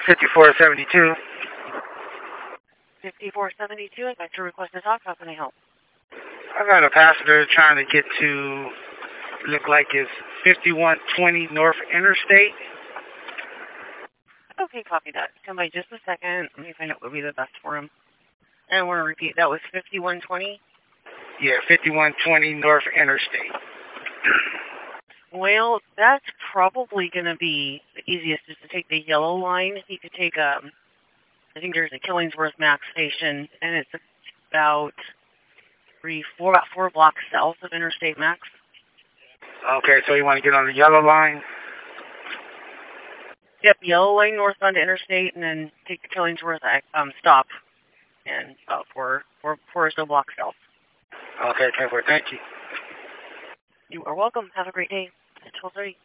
5472. 5472, I'd like to request to talk. How can I help? I got a passenger trying to get to, look like it's 5120 North Interstate. Okay, copy that. Come by just a second. Let me find out what would be the best for him. And I want to repeat, that was 5120? Yeah, 5120 North Interstate. Well, that's probably going to be the easiest is to take the yellow line. You could take, I think there's a Killingsworth Max station, and it's about about 4 blocks south of Interstate Max. Okay, so you want to get on the yellow line? Yep, yellow line northbound to Interstate, and then take the Killingsworth stop, and about 4 or so blocks south. Okay, 10-4, thank you. You are welcome. Have a great day. It's 12:30.